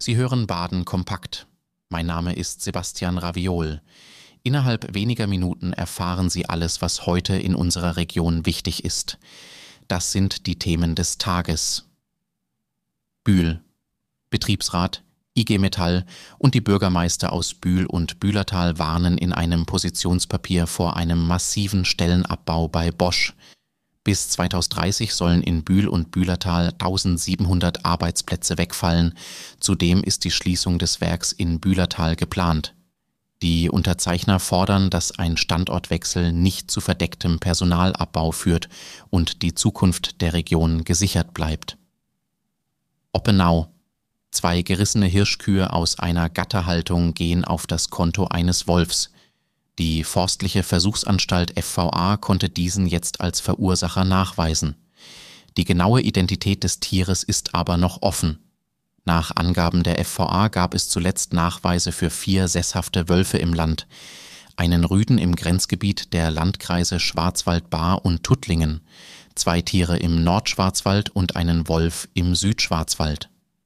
Sie hören Baden kompakt. Mein Name ist Sebastian Raviol. Innerhalb weniger Minuten erfahren Sie alles, was heute in unserer Region wichtig ist. Das sind die Themen des Tages. Bühl, Betriebsrat, IG Metall und die Bürgermeister aus Bühl und Bühlertal warnen in einem Positionspapier vor einem massiven Stellenabbau bei Bosch. Bis 2030 sollen in Bühl und Bühlertal 1700 Arbeitsplätze wegfallen. Zudem ist die Schließung des Werks in Bühlertal geplant. Die Unterzeichner fordern, dass ein Standortwechsel nicht zu verdecktem Personalabbau führt und die Zukunft der Region gesichert bleibt. Oppenau. 2 gerissene Hirschkühe aus einer Gatterhaltung gehen auf das Konto eines Wolfs. Die Forstliche Versuchsanstalt FVA konnte diesen jetzt als Verursacher nachweisen. Die genaue Identität des Tieres ist aber noch offen. Nach Angaben der FVA gab es zuletzt Nachweise für 4 sesshafte Wölfe im Land, einen Rüden im Grenzgebiet der Landkreise Schwarzwald-Baar und Tuttlingen, 2 Tiere im Nordschwarzwald und einen Wolf im Südschwarzwald.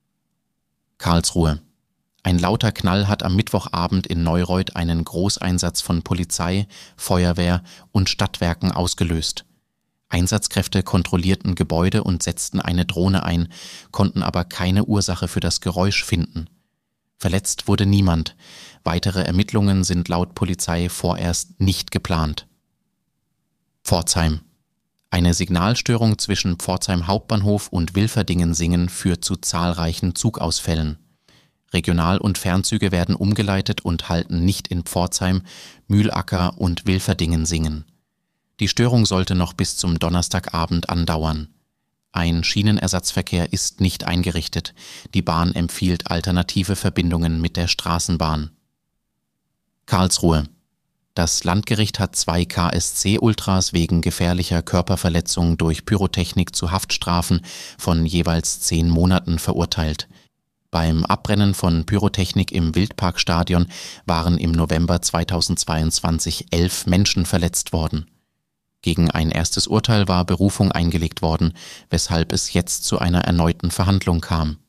Karlsruhe. Ein lauter Knall hat am Mittwochabend in Neureuth einen Großeinsatz von Polizei, Feuerwehr und Stadtwerken ausgelöst. Einsatzkräfte kontrollierten Gebäude und setzten eine Drohne ein, konnten aber keine Ursache für das Geräusch finden. Verletzt wurde niemand. Weitere Ermittlungen sind laut Polizei vorerst nicht geplant. Pforzheim. Eine Signalstörung zwischen Pforzheim Hauptbahnhof und Wilferdingen-Singen führt zu zahlreichen Zugausfällen. Regional- und Fernzüge werden umgeleitet und halten nicht in Pforzheim, Mühlacker und Wilferdingen-Singen. Die Störung sollte noch bis zum Donnerstagabend andauern. Ein Schienenersatzverkehr ist nicht eingerichtet. Die Bahn empfiehlt alternative Verbindungen mit der Straßenbahn. Karlsruhe. Das Landgericht hat 2 KSC-Ultras wegen gefährlicher Körperverletzung durch Pyrotechnik zu Haftstrafen von jeweils 10 Monaten verurteilt. Beim Abbrennen von Pyrotechnik im Wildparkstadion waren im November 2022 11 Menschen verletzt worden. Gegen ein erstes Urteil war Berufung eingelegt worden, weshalb es jetzt zu einer erneuten Verhandlung kam.